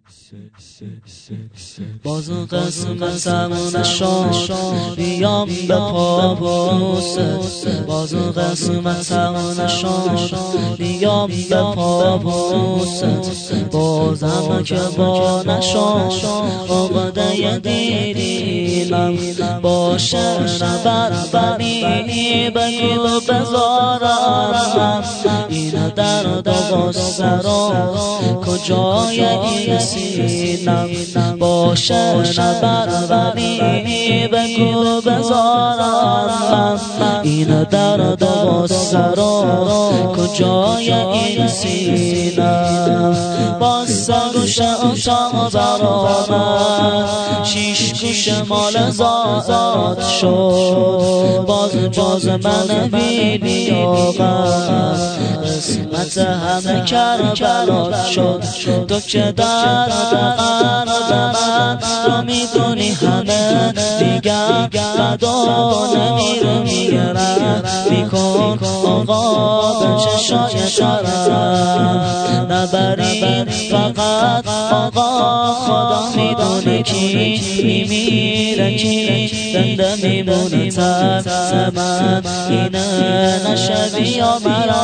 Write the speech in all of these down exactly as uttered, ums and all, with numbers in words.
باز قسمتم نشد بیام به پابوست، باز قسمتم نشد بیام به پابوست، بازم که با نشد آقاده دیدینم باشه نبر بمی بگو بذارم این درد و سرا کجای این سینم باشه نبر بمی بگو بذارم این درد و سرا کجای این سینم باز سگوش اتاق برآمد شیش گوش مال زاد شد باز باز من بینی آقا قسمت همه کربلا شد تو که درد من رو میدونی همه دیگر بدا نمیره میگرم میکن آقا به چشای شرم نبرید فقط آقا خدا میدونه کی میمیره کی زنده میمونه ترس من اینه نشه بیا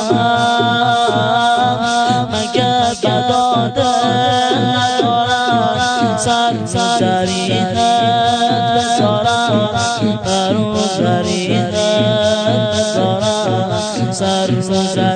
مرم مگه بداده ندارم سر زریحت بذارم بر اون زریحت بذارم سر